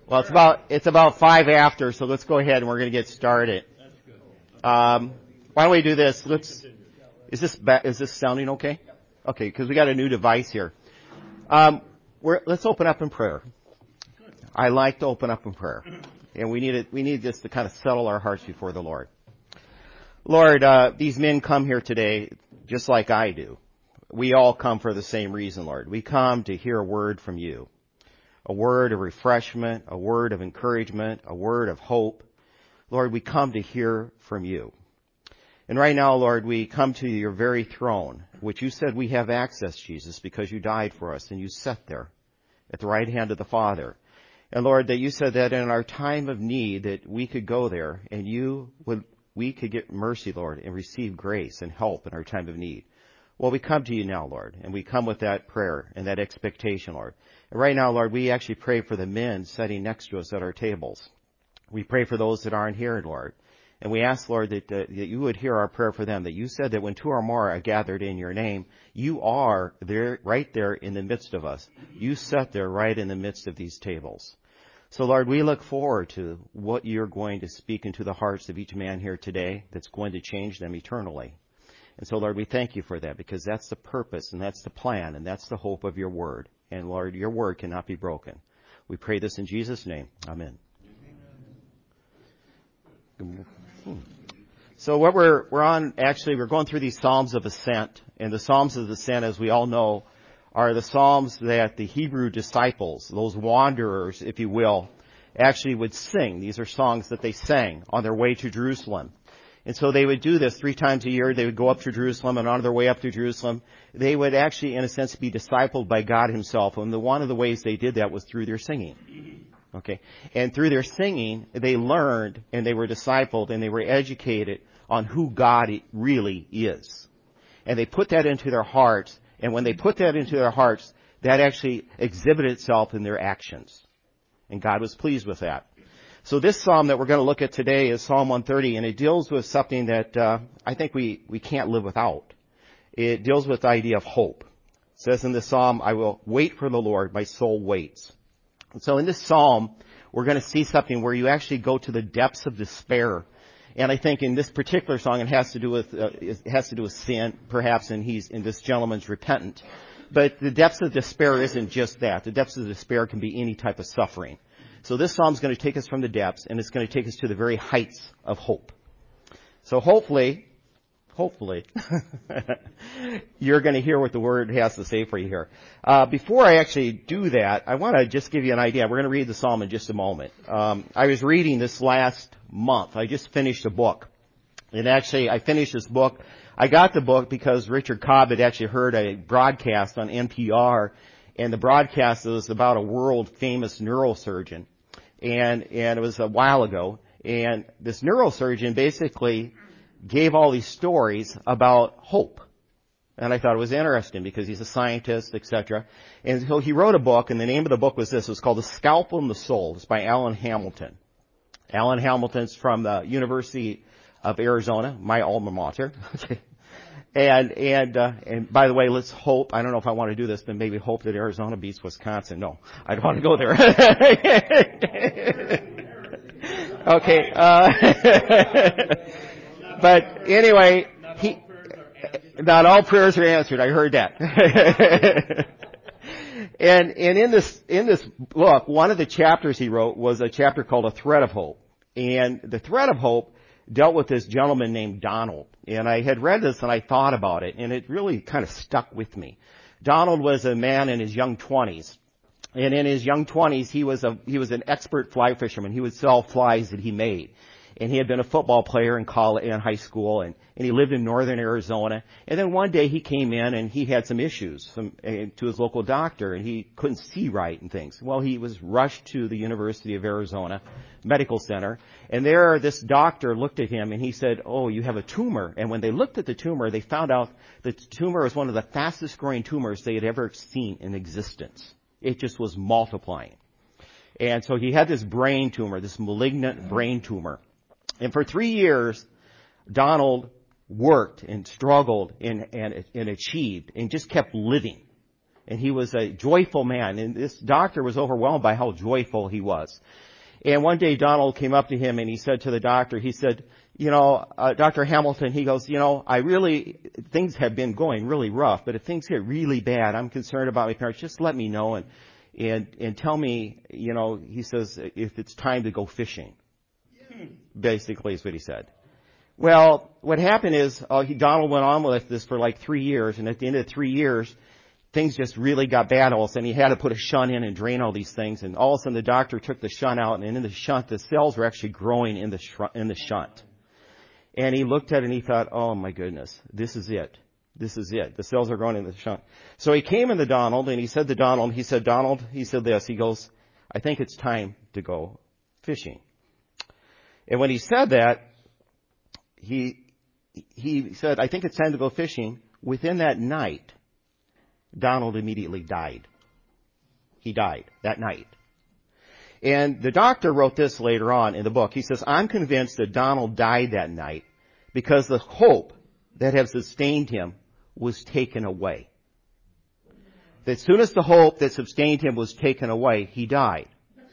Well, it's about 5 after, so let's go ahead and we're going to get started. Why don't we do this? Is this sounding okay? Okay, because we got a new device here. Let's open up in prayer. I like to open up in prayer, and we need this to kind of settle our hearts before the Lord. Lord, these men come here today just like I do. We all come for the same reason, Lord. We come to hear a word from you. A word of refreshment, a word of encouragement, a word of hope. Lord, we come to hear from you. And right now, Lord, we come to your very throne, which you said we have access, Jesus, because you died for us and you sat there at the right hand of the Father. And Lord, that you said that in our time of need that we could go there and we could get mercy, Lord, and receive grace and help in our time of need. Well, we come to you now, Lord, and we come with that prayer and that expectation, Lord. And right now, Lord, we actually pray for the men sitting next to us at our tables. We pray for those that aren't here, Lord. And we ask, Lord, that you would hear our prayer for them, that you said that when two or more are gathered in your name, you are there, right there in the midst of us. You sat there right in the midst of these tables. So, Lord, we look forward to what you're going to speak into the hearts of each man here today that's going to change them eternally. And so, Lord, we thank you for that because that's the purpose and that's the plan and that's the hope of your word. And, Lord, your word cannot be broken. We pray this in Jesus' name. Amen. So what we're going through these Psalms of Ascent. And the Psalms of Ascent, as we all know, are the Psalms that the Hebrew disciples, those wanderers, if you will, actually would sing. These are songs that they sang on their way to Jerusalem. And so they would do this 3 times a year. They would go up to Jerusalem, and on their way up to Jerusalem, they would actually, in a sense, be discipled by God himself. And one of the ways they did that was through their singing. Okay. And through their singing, they learned, and they were discipled, and they were educated on who God really is. And they put that into their hearts, and when they put that into their hearts, that actually exhibited itself in their actions. And God was pleased with that. So this psalm that we're going to look at today is Psalm 130, and it deals with something that I think we can't live without. It deals with the idea of hope. It says in this psalm, I will wait for the Lord, my soul waits. And so in this psalm, we're going to see something where you actually go to the depths of despair. And I think in this particular song, it has to do with sin, perhaps, and this gentleman's repentant. But the depths of despair isn't just that. The depths of despair can be any type of suffering. So this psalm is going to take us from the depths, and it's going to take us to the very heights of hope. So hopefully, you're going to hear what the Word has to say for you here. Before I actually do that, I want to just give you an idea. We're going to read the psalm in just a moment. I was reading this last month. I just finished a book. And actually, I finished this book. I got the book because Richard Cobb had actually heard a broadcast on NPR, and the broadcast was about a world-famous neurosurgeon. And it was a while ago. And this neurosurgeon basically gave all these stories about hope. And I thought it was interesting because he's a scientist, etc. And so he wrote a book, and the name of the book was this. It was called The Scalpel and the Soul. It's by Alan Hamilton. Alan Hamilton's from the University of Arizona, my alma mater. And by the way, let's hope, I don't know if I want to do this, but maybe hope that Arizona beats Wisconsin. No, I don't want to go there. Okay, but anyway, not all prayers are answered. I heard that. And in this book, one of the chapters he wrote was a chapter called A Thread of Hope. And the Thread of Hope dealt with this gentleman named Donald. And I had read this and I thought about it, and it really kind of stuck with me. Donald was a man in his young 20s. And in his young 20s, he was an expert fly fisherman. He would sell flies that he made. And he had been a football player in college and high school, and he lived in northern Arizona. And then one day he came in and he had some issues to his local doctor, and he couldn't see right and things. Well, he was rushed to the University of Arizona Medical Center, and there this doctor looked at him and he said, "Oh, you have a tumor." And when they looked at the tumor, they found out that the tumor was one of the fastest growing tumors they had ever seen in existence. It just was multiplying. And so he had this brain tumor, this malignant brain tumor. And for 3 years, Donald worked and struggled and achieved and just kept living. And he was a joyful man. And this doctor was overwhelmed by how joyful he was. And one day Donald came up to him and he said to the doctor, he said, Dr. Hamilton, he goes, things have been going really rough, but if things get really bad, I'm concerned about my parents. Just let me know and tell me, he says, if it's time to go fishing. Basically is what he said. Well, what happened is, Donald went on with this for like 3 years, and at the end of 3 years, things just really got bad all of a sudden. He had to put a shunt in and drain all these things, and all of a sudden the doctor took the shunt out, and in the shunt, the cells were actually growing in the shunt. And he looked at it and he thought, oh my goodness, this is it. This is it. The cells are growing in the shunt. So he came into Donald and he said to Donald, he said this, he goes, I think it's time to go fishing. And when he said that, he said, I think it's time to go fishing. Within that night, Donald immediately died. He died that night. And the doctor wrote this later on in the book. He says, I'm convinced that Donald died that night because the hope that had sustained him was taken away. That as soon as the hope that sustained him was taken away, he died.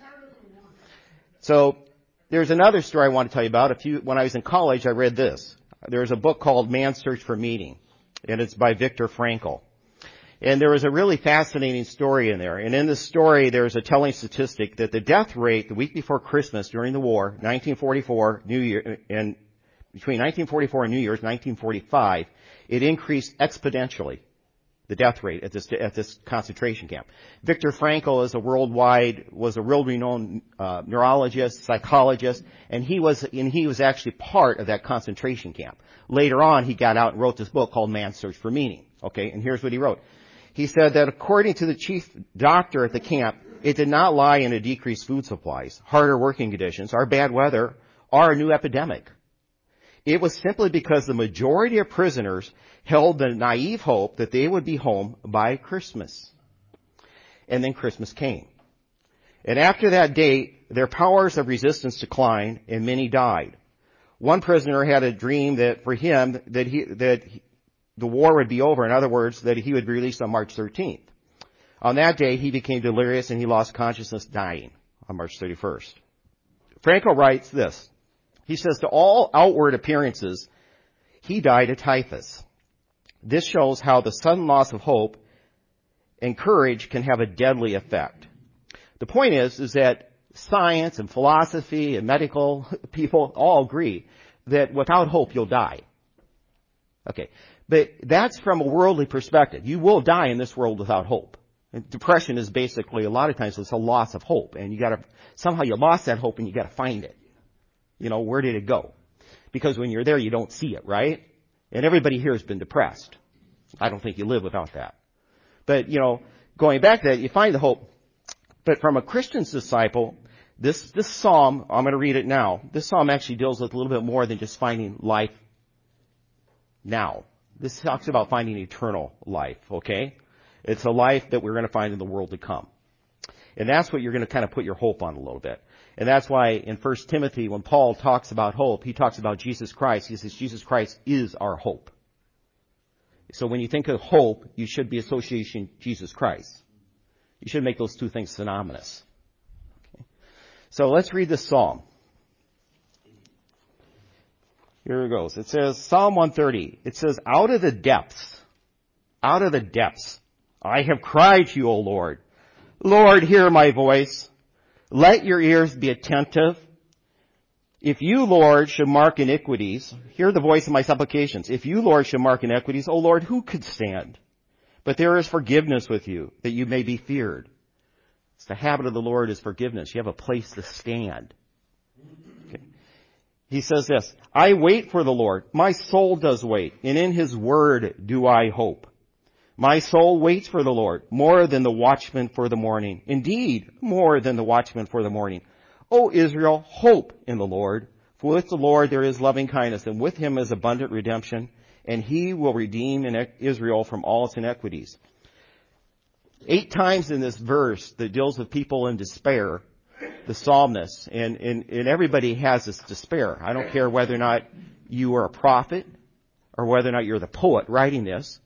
So there's another story I want to tell you about. When I was in college, I read this. There's a book called Man's Search for Meaning, and it's by Viktor Frankl. And there was a really fascinating story in there. And in this story, there's a telling statistic that the death rate the week before Christmas during the war, 1944, New Year, and between 1944 and New Year's, 1945, it increased exponentially, the death rate at this concentration camp. Viktor Frankl was a world-renowned neurologist, psychologist, and he was actually part of that concentration camp. Later on, he got out and wrote this book called Man's Search for Meaning. Okay, and here's what he wrote. He said that according to the chief doctor at the camp, it did not lie in a decreased food supplies, harder working conditions, or bad weather, or a new epidemic. It was simply because the majority of prisoners held the naive hope that they would be home by Christmas. And then Christmas came. And after that date, their powers of resistance declined and many died. One prisoner had a dream that for him, the war would be over. In other words, that he would be released on March 13th. On that day, he became delirious and he lost consciousness, dying on March 31st. Frankl writes this. He says, to all outward appearances, he died of typhus. This shows how the sudden loss of hope and courage can have a deadly effect. The point is that science and philosophy and medical people all agree that without hope, you'll die. Okay. But that's from a worldly perspective. You will die in this world without hope. And depression is basically, a lot of times, it's a loss of hope. And somehow you lost that hope and you gotta find it. Where did it go? Because when you're there, you don't see it, right? And everybody here has been depressed. I don't think you live without that. But, going back to that, you find the hope. But from a Christian's disciple, this psalm, I'm going to read it now. This psalm actually deals with a little bit more than just finding life now. This talks about finding eternal life, okay? It's a life that we're going to find in the world to come. And that's what you're going to kind of put your hope on a little bit. And that's why in 1 Timothy, when Paul talks about hope, he talks about Jesus Christ. He says Jesus Christ is our hope. So when you think of hope, you should be associating Jesus Christ. You should make those two things synonymous. Okay. So let's read this psalm. Here it goes. It says, Psalm 130. It says, out of the depths, I have cried to you, O Lord. Lord, hear my voice. Let your ears be attentive. If you, Lord, should mark iniquities, hear the voice of my supplications. If you, Lord, should mark iniquities, O Lord, who could stand? But there is forgiveness with you, that you may be feared. It's the habit of the Lord is forgiveness. You have a place to stand. Okay. He says this, I wait for the Lord. My soul does wait, and in his word do I hope. My soul waits for the Lord, more than the watchman for the morning. Indeed, more than the watchman for the morning. O Israel, hope in the Lord. For with the Lord there is loving kindness, and with him is abundant redemption, and he will redeem Israel from all its iniquities. 8 times in this verse that deals with people in despair, the psalmist, and everybody has this despair. I don't care whether or not you are a prophet, or whether or not you're the poet writing this,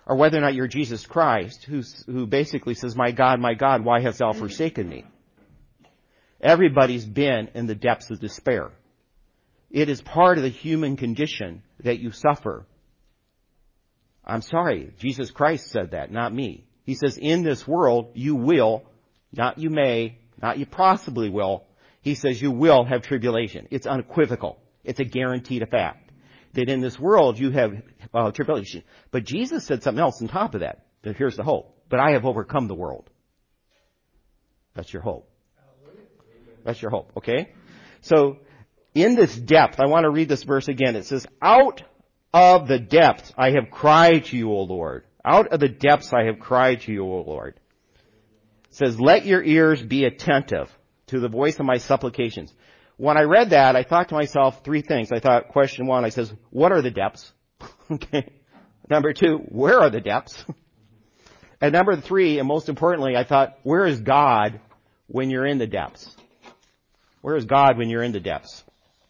or whether or not you're Jesus Christ, who basically says, my God, why hast thou forsaken me? Everybody's been in the depths of despair. It is part of the human condition that you suffer. I'm sorry, Jesus Christ said that, not me. He says, in this world, you will, not you may, not you possibly will. He says you will have tribulation. It's unequivocal. It's a guaranteed fact. That in this world you have tribulation. But Jesus said something else on top of that. But here's the hope. But I have overcome the world. That's your hope. That's your hope, okay? So, in this depth, I want to read this verse again. It says, out of the depths I have cried to you, O Lord. Out of the depths I have cried to you, O Lord. It says, let your ears be attentive to the voice of my supplications. When I read that, I thought to myself three things. I thought, question one, I says, what are the depths? Okay. Number two, where are the depths? And number three, and most importantly, I thought, where is God when you're in the depths? Where is God when you're in the depths?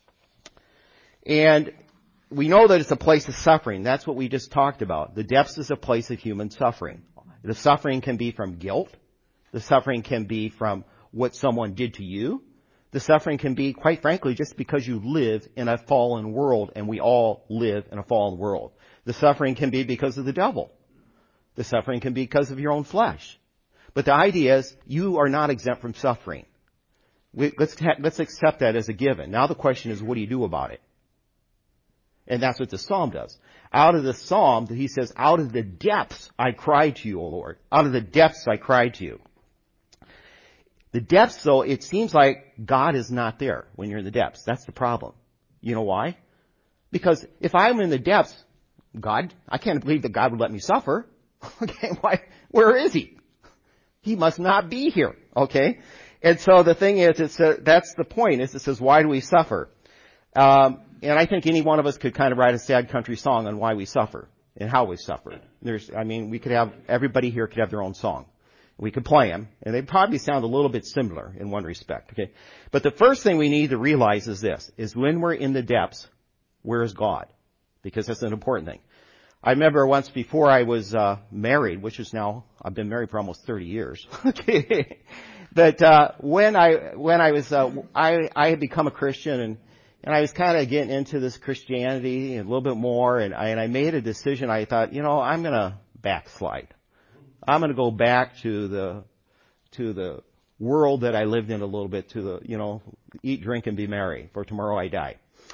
And we know that it's a place of suffering. That's what we just talked about. The depths is a place of human suffering. The suffering can be from guilt. The suffering can be from what someone did to you. The suffering can be, quite frankly, just because you live in a fallen world, and we all live in a fallen world. The suffering can be because of the devil. The suffering can be because of your own flesh. But the idea is, you are not exempt from suffering. Let's accept that as a given. Now the question is, what do you do about it? And that's what the psalm does. Out of the psalm, he says, out of the depths I cried to you, O Lord. Out of the depths I cried to you. The depths, though, it seems like God is not there when you're in the depths. That's the problem. You know why? Because if I'm in the depths, God, I can't believe that God would let me suffer. Okay, why? Where is He? He must not be here. Okay? And so the thing is, that's the point, is it says, why do we suffer? And I think any one of us could kind of write a sad country song on why we suffer and how we suffer. Everybody here could have their own song. We could play them, and they probably sound a little bit similar in one respect, okay? But the first thing we need to realize is this, is when we're in the depths, where is God? Because that's an important thing. I remember once before I was married, which is now, I've been married for almost 30 years, okay? But when I had become a Christian, and I was kind of getting into this Christianity a little bit more, and I made a decision. I thought, I'm going to backslide. I'm going to go back to the world that I lived in a little bit, to the, eat, drink, and be merry, for tomorrow I die.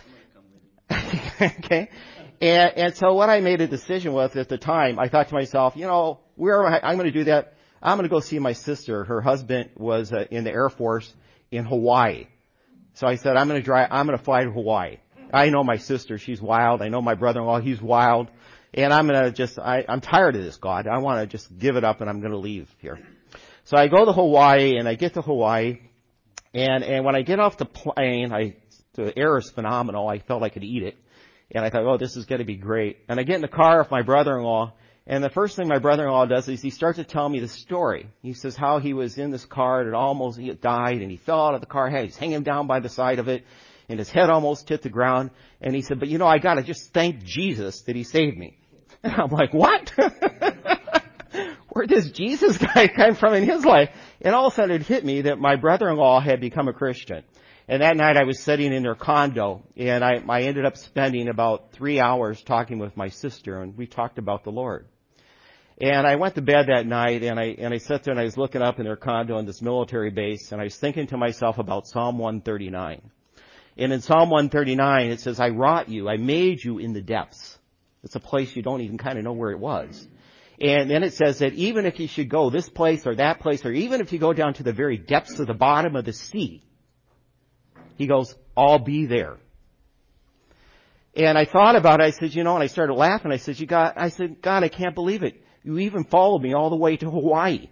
Okay? And so what I made a decision with at the time, I thought to myself, where am I'm going to do that. I'm going to go see my sister. Her husband was in the Air Force in Hawaii. So I said, I'm going to fly to Hawaii. I know my sister, she's wild. I know my brother-in-law, he's wild. And I'm tired of this, God. I want to just give it up, and I'm going to leave here. So I go to Hawaii, and I get to Hawaii, and when I get off the plane, the air is phenomenal. I felt I could eat it. And I thought, oh, this is going to be great. And I get in the car with my brother-in-law, and the first thing my brother-in-law does is he starts to tell me the story. He says how he was in this car, and he died, and he fell out of the car, he's hanging down by the side of it, and his head almost hit the ground. And he said, but I got to just thank Jesus that He saved me. And I'm like, what? Where does Jesus guy come from in his life? And all of a sudden it hit me that my brother-in-law had become a Christian. And that night I was sitting in their condo, and I ended up spending about 3 hours talking with my sister, and we talked about the Lord. And I went to bed that night, and I sat there and I was looking up in their condo in this military base, and I was thinking to myself about Psalm 139. And in Psalm 139 it says, I wrought you, I made you in the depths. It's a place you don't even kind of know where it was. And then it says that even if you should go this place or that place, or even if you go down to the very depths of the bottom of the sea, He goes, I'll be there. And I thought about it. I said, and I started laughing. I said, God, I can't believe it. You even followed me all the way to Hawaii.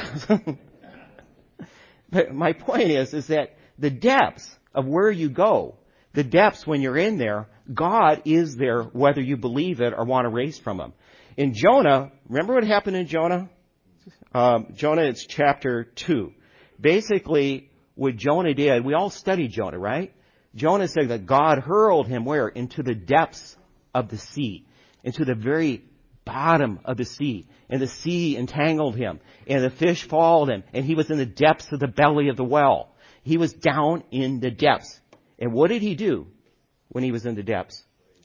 But my point is that the depths of where you go, the depths when you're in there, God is there whether you believe it or want to race from Him. In Jonah, remember what happened in Jonah? Jonah, it's chapter 2. Basically, what Jonah did, we all studied Jonah, right? Jonah said that God hurled him where? Into the depths of the sea. Into the very bottom of the sea, and the sea entangled him, and the fish followed him, and he was in the depths of the belly of the well. He was down in the depths. And what did he do when he was in the depths?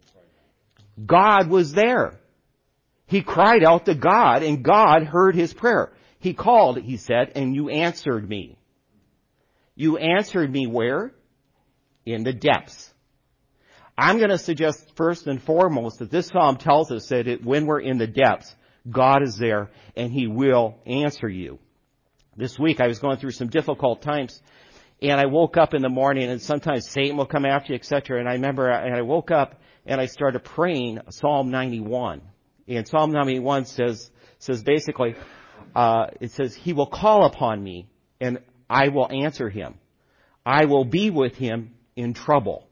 God was there. He cried out to God, and God heard his prayer. He called, he said, and you answered me. You answered me where? In the depths. I'm going to suggest first and foremost that this psalm tells us that when we're in the depths, God is there and he will answer you. This week I was going through some difficult times, and I woke up in the morning, and sometimes Satan will come after you, etc. And I remember I woke up and I started praying Psalm 91. And Psalm 91 says basically, it says, he will call upon me and I will answer him. I will be with him in trouble.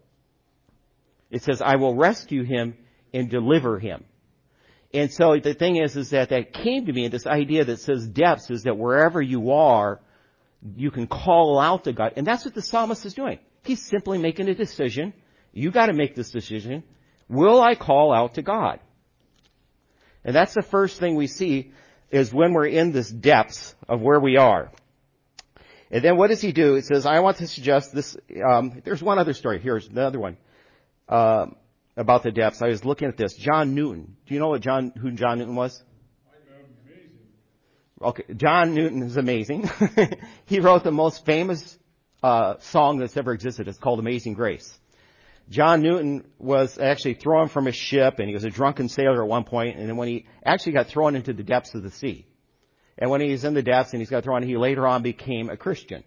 It says, I will rescue him and deliver him. And so the thing is that came to me, this idea that says depths is that wherever you are, you can call out to God. And that's what the psalmist is doing. He's simply making a decision. You got to make this decision. Will I call out to God? And that's the first thing we see is when we're in this depths of where we are. And then what does he do? It says, I want to suggest this, there's one other story. Here's another one, about the depths. I was looking at this. John Newton. Do you know who John Newton was? Amazing. Okay. John Newton is amazing. He wrote the most famous, song that's ever existed. It's called Amazing Grace. John Newton was actually thrown from a ship, and he was a drunken sailor at one point, and then when he actually got thrown into the depths of the sea. And when he's in the depths and he's got thrown, he later on became a Christian.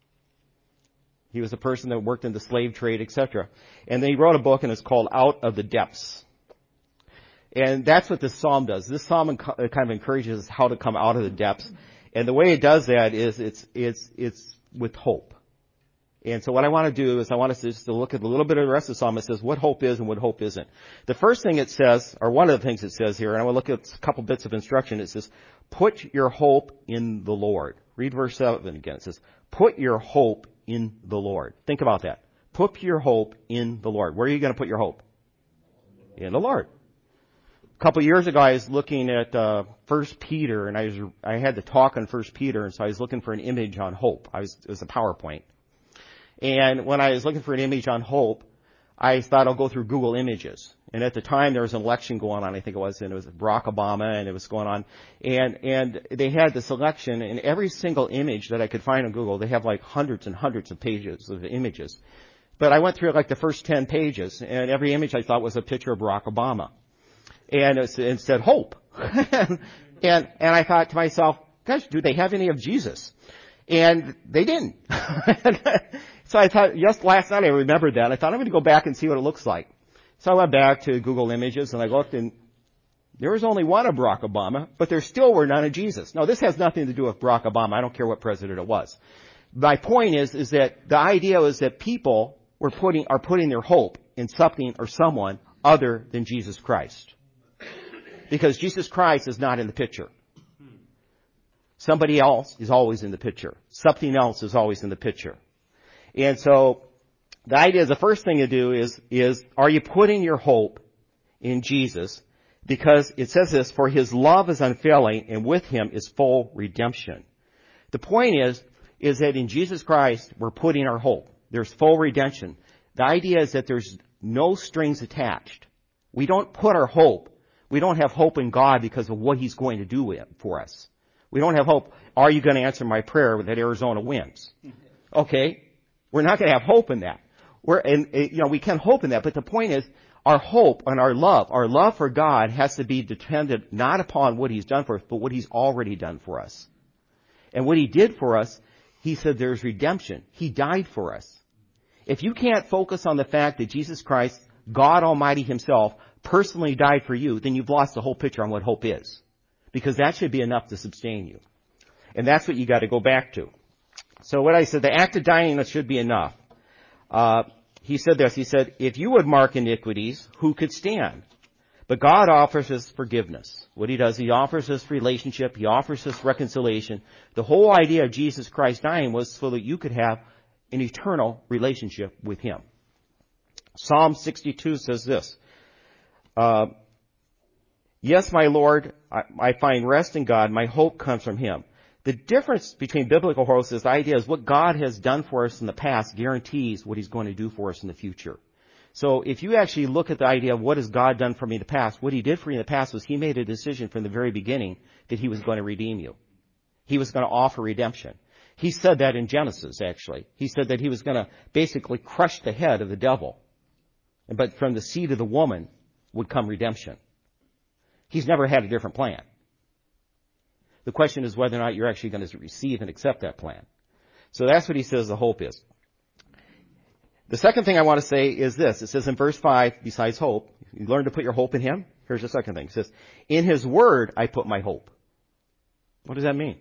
He was a person that worked in the slave trade, etc. And then he wrote a book, and it's called Out of the Depths. And that's what this psalm does. This psalm kind of encourages us how to come out of the depths. And the way it does that is it's with hope. And so what I want to do is I want us just to look at a little bit of the rest of the psalm. It says what hope is and what hope isn't. The first thing it says, or one of the things it says here, and I want to look at a couple bits of instruction. It says, put your hope in the Lord. Read verse 7 again. It says, put your hope in the Lord. Think about that. Put your hope in the Lord. Where are you going to put your hope? In the Lord. A couple of years ago, I was looking at 1 Peter, and I had to talk on 1 Peter, and so I was looking for an image on hope. It was a PowerPoint. And when I was looking for an image on hope, I thought I'll go through Google Images. And at the time, there was an election going on, I think it was, and it was Barack Obama, and it was going on. And they had this election, and every single image that I could find on Google, they have like hundreds and hundreds of pages of images. But I went through like the first 10 pages, and every image I thought was a picture of Barack Obama. And it said hope. and I thought to myself, gosh, do they have any of Jesus? And they didn't. So I thought, just last night I remembered that. I thought I'm going to go back and see what it looks like. So I went back to Google Images and I looked, and there was only one of Barack Obama, but there still were none of Jesus. Now this has nothing to do with Barack Obama. I don't care what president it was. My point is that the idea is that people are putting their hope in something or someone other than Jesus Christ. Because Jesus Christ is not in the picture. Somebody else is always in the picture. Something else is always in the picture. And so the idea is the first thing to do is are you putting your hope in Jesus? Because it says this, for his love is unfailing and with him is full redemption. The point is that in Jesus Christ we're putting our hope. There's full redemption. The idea is that there's no strings attached. We don't put our hope. We don't have hope in God because of what he's going to do for us. We don't have hope. Are you going to answer my prayer that Arizona wins? Okay. We're not going to have hope in that. We can hope in that, but the point is our hope and our love for God has to be dependent not upon what he's done for us, but what he's already done for us. And what he did for us, he said there's redemption. He died for us. If you can't focus on the fact that Jesus Christ, God Almighty himself, personally died for you, then you've lost the whole picture on what hope is. Because that should be enough to sustain you. And that's what you got to go back to. So what I said, the act of dying, that should be enough. He said this, he said, if you would mark iniquities, who could stand? But God offers us forgiveness. What he does, he offers us relationship, he offers us reconciliation. The whole idea of Jesus Christ dying was so that you could have an eternal relationship with him. Psalm 62 says this, Yes, my Lord, I find rest in God. My hope comes from Him. The difference between biblical hope is the idea is what God has done for us in the past guarantees what He's going to do for us in the future. So if you actually look at the idea of what has God done for me in the past, what He did for me in the past was He made a decision from the very beginning that He was going to redeem you. He was going to offer redemption. He said that in Genesis, actually. He said that He was going to basically crush the head of the devil. But from the seed of the woman would come redemption. He's never had a different plan. The question is whether or not you're actually going to receive and accept that plan. So that's what He says the hope is. The second thing I want to say is this. It says in verse 5, besides hope, you learn to put your hope in Him. Here's the second thing. It says, in His Word I put my hope. What does that mean?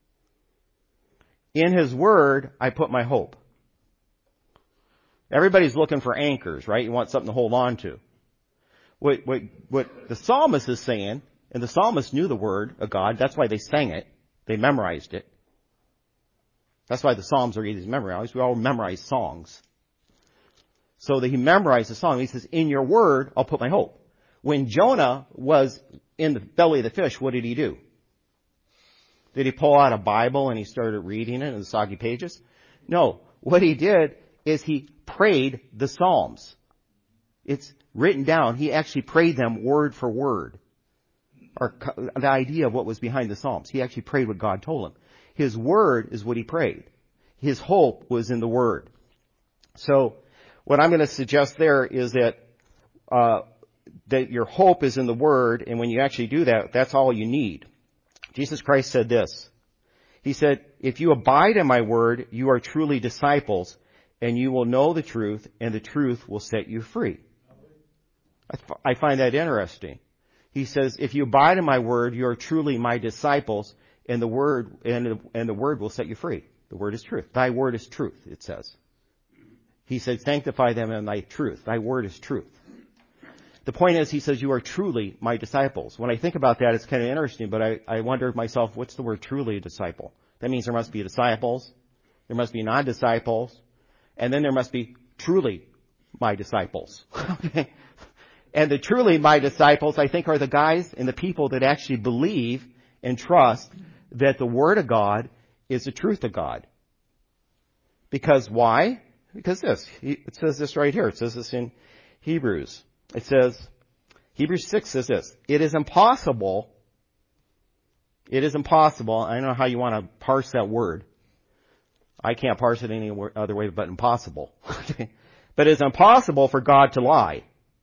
In His Word I put my hope. Everybody's looking for anchors, right? You want something to hold on to. What the psalmist is saying, and the psalmist knew the Word of God, that's why they sang it. They memorized it. That's why the Psalms are easy to memorize. We all memorize songs. So that he memorized the song. He says, in your Word, I'll put my hope. When Jonah was in the belly of the fish, what did he do? Did he pull out a Bible and he started reading it in the soggy pages? No. What he did is he prayed the Psalms. It's written down. He actually prayed them word for word. Or the idea of what was behind the Psalms. He actually prayed what God told him. His Word is what he prayed. His hope was in the Word. So, what I'm going to suggest there is that your hope is in the Word, and when you actually do that, that's all you need. Jesus Christ said this. He said, if you abide in my Word, you are truly disciples, and you will know the truth, and the truth will set you free. I find that interesting. He says, if you abide in my Word, you are truly my disciples, and the Word will set you free. The Word is truth. Thy Word is truth, it says. He said, sanctify them in thy truth. Thy Word is truth. The point is, he says, you are truly my disciples. When I think about that, it's kind of interesting, but I wonder to myself, what's the word truly a disciple? That means there must be disciples, there must be non-disciples, and then there must be truly my disciples. Okay? And the truly my disciples, I think, are the guys and the people that actually believe and trust that the Word of God is the truth of God. Because why? Because it says this right here. It says this in Hebrews. It says, Hebrews 6 says this, it is impossible, I don't know how you want to parse that word. I can't parse it any other way but impossible. But it's impossible for God to lie.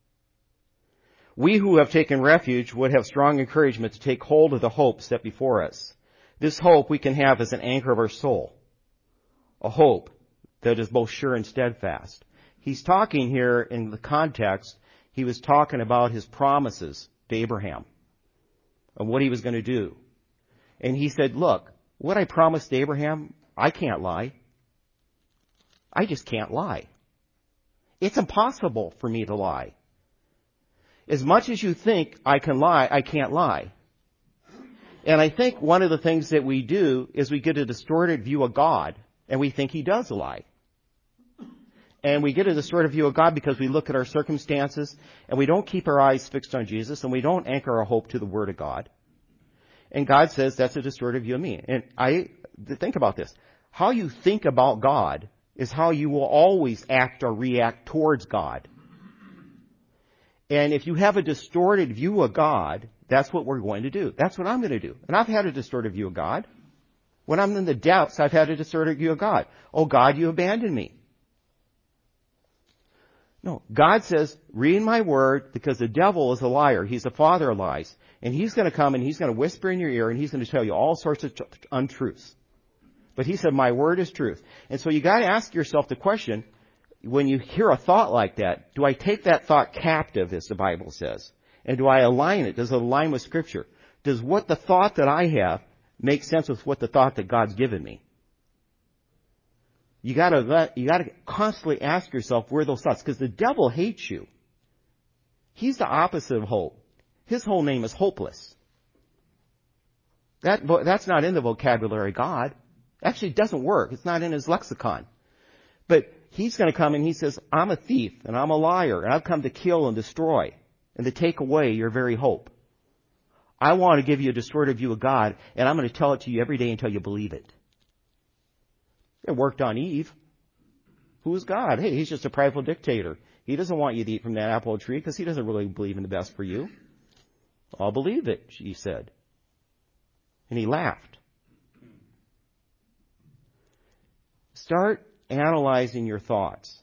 We who have taken refuge would have strong encouragement to take hold of the hope set before us. This hope we can have as an anchor of our soul. A hope that is both sure and steadfast. He's talking here in the context, he was talking about his promises to Abraham and what he was going to do. And he said, look, what I promised to Abraham, I can't lie. I just can't lie. It's impossible for me to lie. As much as you think I can lie, I can't lie. And I think one of the things that we do is we get a distorted view of God and we think He does lie. And we get a distorted view of God because we look at our circumstances and we don't keep our eyes fixed on Jesus and we don't anchor our hope to the Word of God. And God says that's a distorted view of me. And think about this. How you think about God is how you will always act or react towards God. And if you have a distorted view of God, that's what we're going to do. That's what I'm going to do. And I've had a distorted view of God. When I'm in the depths, I've had a distorted view of God. Oh, God, you abandoned me. No, God says, read my word because the devil is a liar. He's the father of lies. And he's going to come and he's going to whisper in your ear and he's going to tell you all sorts of untruths. But he said, my word is truth. And so you got to ask yourself the question, when you hear a thought like that, do I take that thought captive, as the Bible says? And do I align it? Does it align with Scripture? Does what the thought that I have make sense with what the thought that God's given me? You gotta constantly ask yourself where those thoughts, because the devil hates you. He's the opposite of hope. His whole name is hopeless. That's not in the vocabulary of God. Actually, it doesn't work. It's not in his lexicon. But he's going to come and he says, I'm a thief and I'm a liar and I've come to kill and destroy and to take away your very hope. I want to give you a distorted view of God, and I'm going to tell it to you every day until you believe it. It worked on Eve. Who is God? Hey, he's just a prideful dictator. He doesn't want you to eat from that apple tree because he doesn't really believe in the best for you. I'll believe it, she said. And he laughed. Start analyzing your thoughts.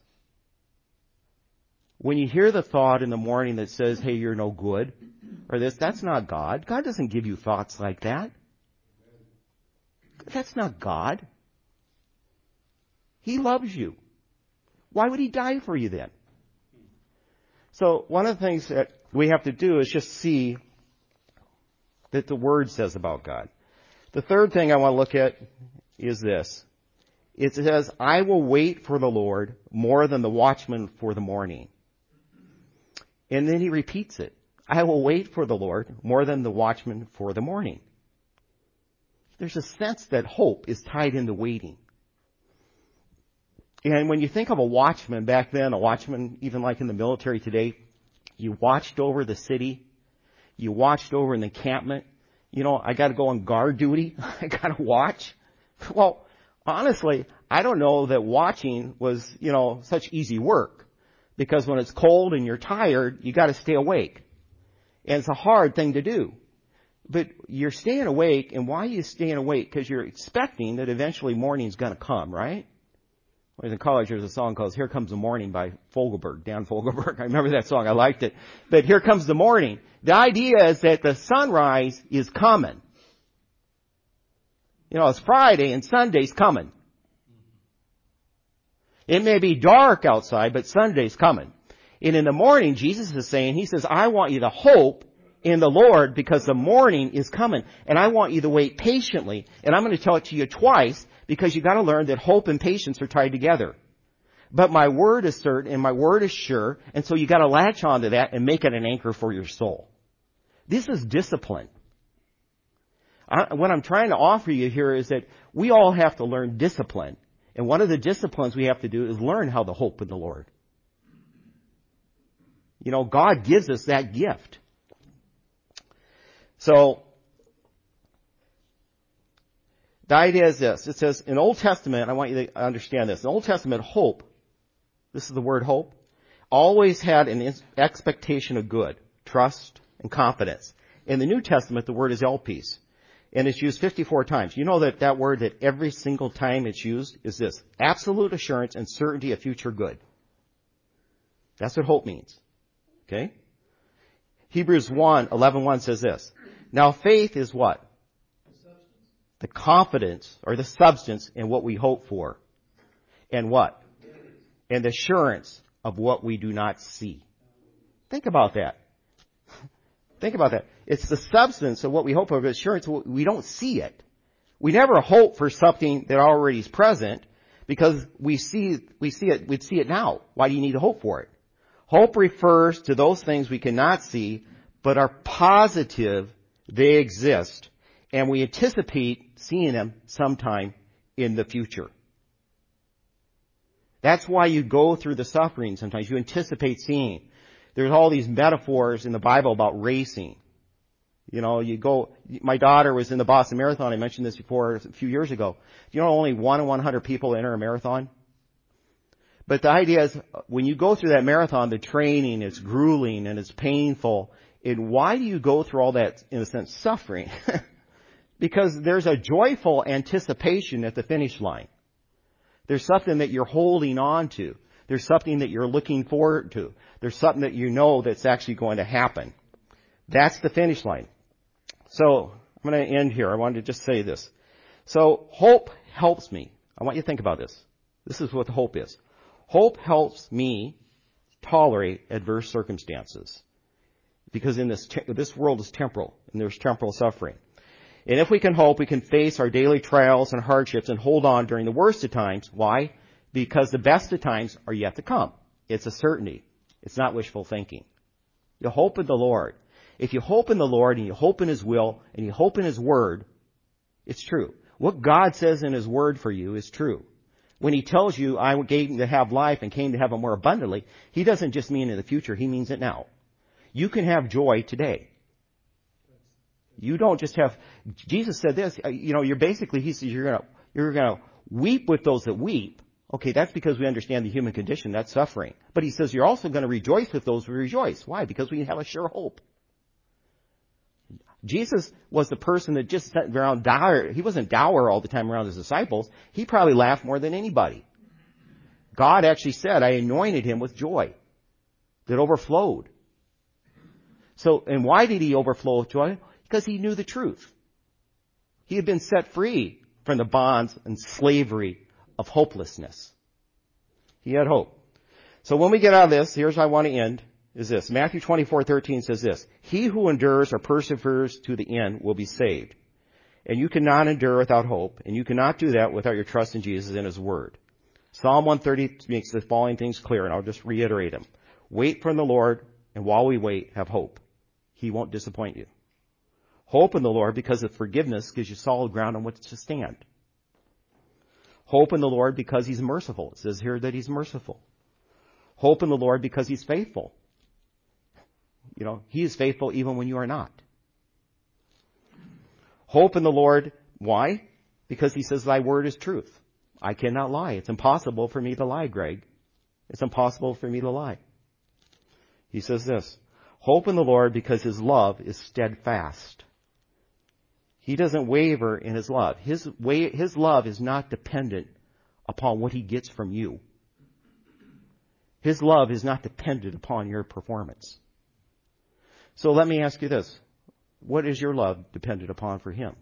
When you hear the thought in the morning that says, hey, you're no good, or this, that's not God. God doesn't give you thoughts like that. That's not God. He loves you. Why would he die for you then? So one of the things that we have to do is just see that the Word says about God. The third thing I want to look at is this. It says, I will wait for the Lord more than the watchman for the morning. And then he repeats it. I will wait for the Lord more than the watchman for the morning. There's a sense that hope is tied into waiting. And when you think of a watchman back then, a watchman, even like in the military today, you watched over the city. You watched over an encampment. You know, I got to go on guard duty. I got to watch. Well, honestly, I don't know that watching was, such easy work. Because when it's cold and you're tired, you got to stay awake. And it's a hard thing to do. But you're staying awake, and why are you staying awake? Because you're expecting that eventually morning's going to come, right? When I was in college, there was a song called Here Comes the Morning by Fogelberg, Dan Fogelberg. I remember that song. I liked it. But here comes the morning. The idea is that the sunrise is coming. It's Friday and Sunday's coming. It may be dark outside, but Sunday's coming. And in the morning, Jesus is saying, he says, I want you to hope in the Lord because the morning is coming. And I want you to wait patiently. And I'm going to tell it to you twice because you got to learn that hope and patience are tied together. But my word is certain and my word is sure. And so you got to latch onto that and make it an anchor for your soul. This is discipline. What I'm trying to offer you here is that we all have to learn discipline. And one of the disciplines we have to do is learn how to hope in the Lord. God gives us that gift. So, the idea is this. It says in Old Testament, I want you to understand this. In Old Testament, hope, this is the word hope, always had an expectation of good, trust, and confidence. In the New Testament, the word is elpis. And it's used 54 times. You know that word that every single time it's used is this. Absolute assurance and certainty of future good. That's what hope means. Okay? Hebrews 1:11 says this. Now faith is what? The confidence or the substance in what we hope for. And what? And the assurance of what we do not see. Think about that. Think about that. It's the substance of what we hope for, but assurance, we don't see it. We never hope for something that already is present because we'd see it now. Why do you need to hope for it? Hope refers to those things we cannot see, but are positive they exist, and we anticipate seeing them sometime in the future. That's why you go through the suffering sometimes. You anticipate seeing. There's all these metaphors in the Bible about racing. My daughter was in the Boston Marathon. I mentioned this before a few years ago. Only 1 in 100 people enter a marathon? But the idea is, when you go through that marathon, the training is grueling and it's painful. And why do you go through all that, in a sense, suffering? Because there's a joyful anticipation at the finish line. There's something that you're holding on to. There's something that you're looking forward to. There's something that that's actually going to happen. That's the finish line. So, I'm going to end here. I wanted to just say this. So, hope helps me. I want you to think about this. This is what hope is. Hope helps me tolerate adverse circumstances. Because in this world is temporal, and there's temporal suffering. And if we can hope, we can face our daily trials and hardships and hold on during the worst of times. Why? Because the best of times are yet to come. It's a certainty. It's not wishful thinking. You hope in the Lord. If you hope in the Lord and you hope in His will and you hope in His Word, it's true. What God says in His Word for you is true. When He tells you, I came to have life and came to have it more abundantly, He doesn't just mean in the future, He means it now. You can have joy today. You don't just have, Jesus said this, you're basically, he says you're gonna weep with those that weep. Okay, that's because we understand the human condition, that's suffering. But he says you're also going to rejoice with those who rejoice. Why? Because we have a sure hope. Jesus was the person that just sat around dour. He wasn't dour all the time around his disciples. He probably laughed more than anybody. God actually said, I anointed him with joy that overflowed. So, and why did he overflow with joy? Because he knew the truth. He had been set free from the bonds and slavery of hopelessness. He had hope. So when we get out of this, here's how I want to end, is this. Matthew 24:13 says this, he who endures or perseveres to the end will be saved. And you cannot endure without hope, and you cannot do that without your trust in Jesus and his word. Psalm 130 makes the following things clear, and I'll just reiterate them. Wait for the Lord, and while we wait, have hope. He won't disappoint you. Hope in the Lord because of forgiveness gives you solid ground on which to stand. Hope in the Lord because he's merciful. It says here that he's merciful. Hope in the Lord because he's faithful. He is faithful even when you are not. Hope in the Lord. Why? Because he says thy word is truth. I cannot lie. It's impossible for me to lie, Greg. It's impossible for me to lie. He says this. Hope in the Lord because his love is steadfast. He doesn't waver in his love. His love is not dependent upon what he gets from you. His love is not dependent upon your performance. So let me ask you this. What is your love dependent upon for him?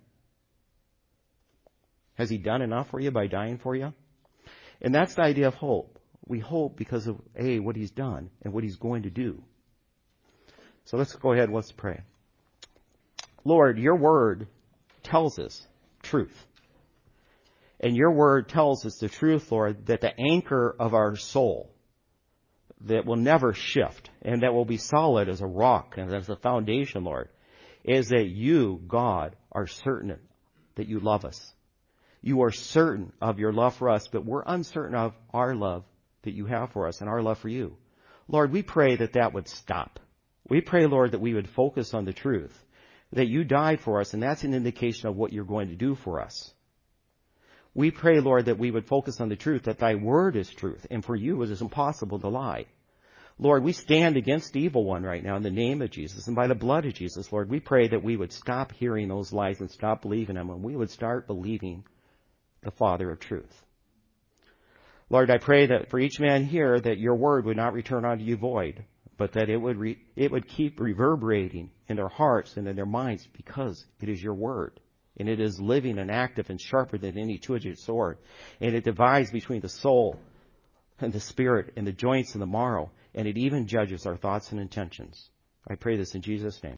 Has he done enough for you by dying for you? And that's the idea of hope. We hope because of, what he's done and what he's going to do. So let's go ahead and let's pray. Lord, your word tells us truth. And your word tells us the truth, Lord, that the anchor of our soul that will never shift and that will be solid as a rock and as a foundation, Lord, is that you, God, are certain that you love us. You are certain of your love for us, but we're uncertain of our love that you have for us and our love for you. Lord, we pray that would stop. We pray, Lord, that we would focus on the truth, that you died for us, and that's an indication of what you're going to do for us. We pray, Lord, that we would focus on the truth, that thy word is truth, and for you it is impossible to lie. Lord, we stand against the evil one right now in the name of Jesus and by the blood of Jesus, Lord. We pray that we would stop hearing those lies and stop believing them, and we would start believing the Father of truth. Lord, I pray that for each man here that your word would not return unto you void, but that it would keep reverberating in their hearts and in their minds because it is your word. And it is living and active and sharper than any two-edged sword. And it divides between the soul and the spirit and the joints and the marrow. And it even judges our thoughts and intentions. I pray this in Jesus' name.